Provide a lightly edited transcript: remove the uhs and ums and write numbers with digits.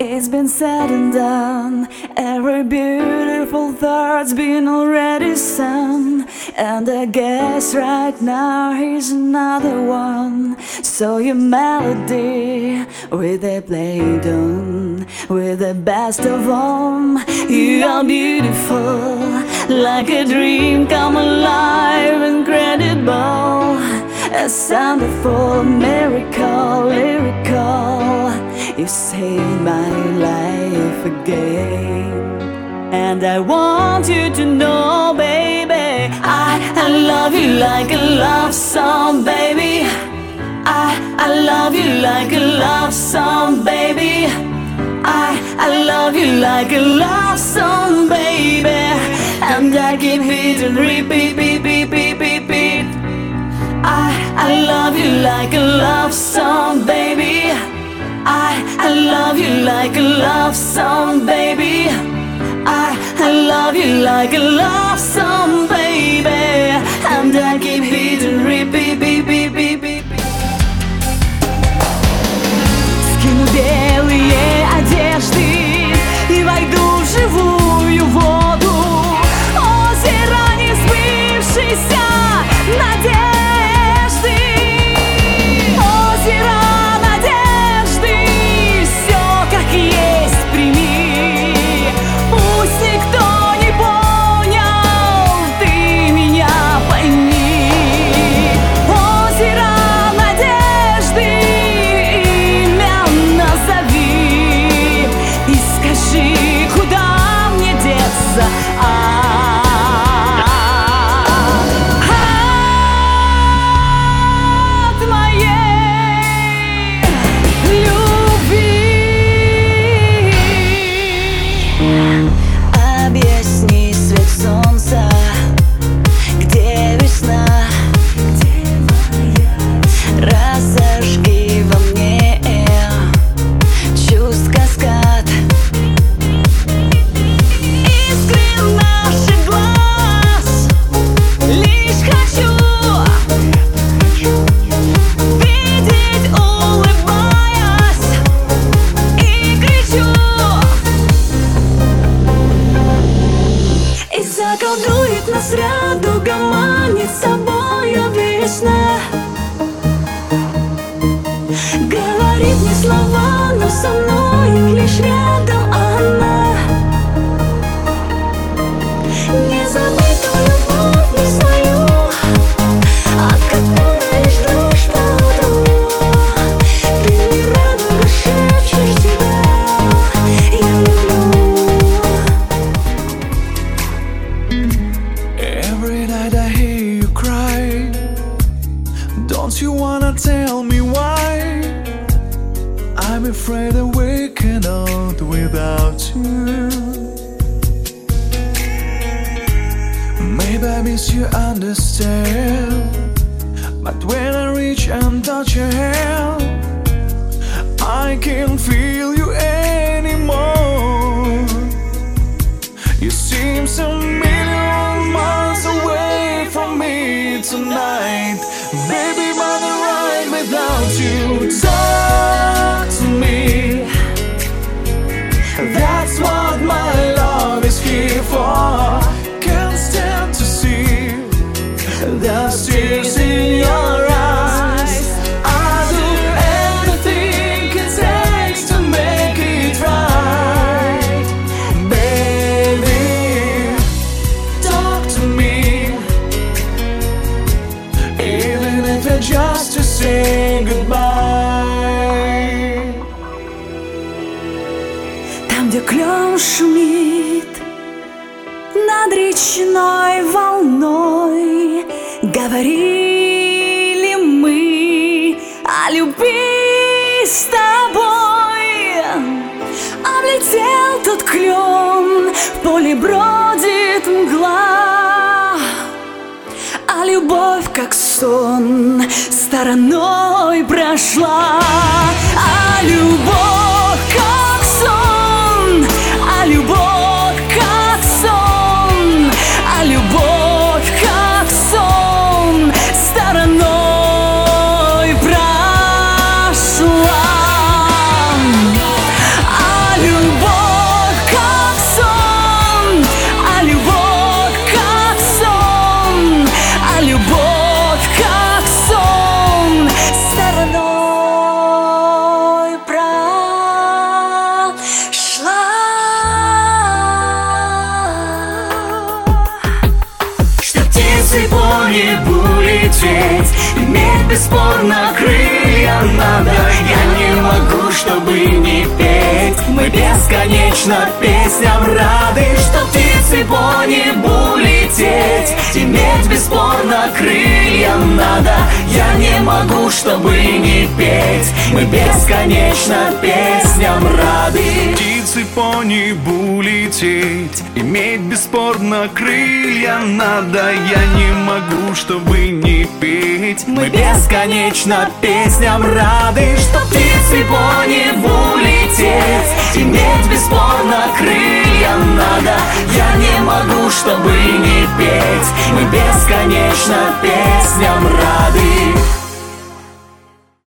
It's been said and done. Every beautiful thought's been already sung, and I guess right now here's another one. So your melody with a play tone, with the best of all. You are beautiful, like a dream come alive, incredible, a wonderful miracle, lyrical. You saved my life again, and I want you to know, baby, I love you like a love song, baby. I love you like a love song, baby. I love you like a love song, baby. And I keep hitting repeat, beat, beat, beat, beat, beat. I love you like a love song, baby. I love you like a love song, baby. I love you like a love song, baby. And I keep hitting repeat, beat, beat, beat, beat. Скину белые одежды и войду в живую воду. Озеро не сбывшейся надежды. Озеро надежды, все как есть прими. Пусть никто не понял, ты меня пойми. Озеро надежды, имя назови и скажи, куда мне деться. Объясни, свет солнца, где весна, где моя? Разожги во мне чувств каскад. Искры наших глаз лишь хочу видеть, улыбаясь, и кричу. И заколдует нас радуга, манит собою весна. Говорит не слова, но со мною лишь рядом она. Не забытую любовь не свою, от которой лишь дрожь по утру. Ты не радуга, шепчешь тебя, я люблю. Every night I hear you cry. Don't you wanna tell me why? I'm afraid of waking up without you. Maybe I miss you, understand, but when I reach and touch your hand, I can't feel you anymore. You seem so million miles away from me tonight. Baby, but I'm right without you. Talk to me. That's what my love is here for. Can't stand to see the tears in your eyes. I'll do anything it takes to make it right. Baby, talk to me, even if it's just to say goodbye. Там, где клен шумит над речной волной, говорили мы о любви с тобой. Облетел тот клен, в поле бродит мгла, а любовь, как сон, стороной прошла. А любовь, как сон, а любовь, как сон, а любовь, как сон, стороной прошла. А улететь. Иметь бесспорно крылья надо. Я не могу, чтобы не петь. Мы бесконечно песням рады, что птицы по небу лететь. Иметь бесспорно крылья надо. Я не могу, чтобы не петь. Мы бесконечно песням рады. Птицы по небу лететь, иметь бесспорно крылья надо. Я не могу, чтобы не петь. Мы бесконечно песням рады, что птицы по небу лететь. Иметь бесспорно крылья надо. Я не могу, чтобы не петь. Мы бесконечно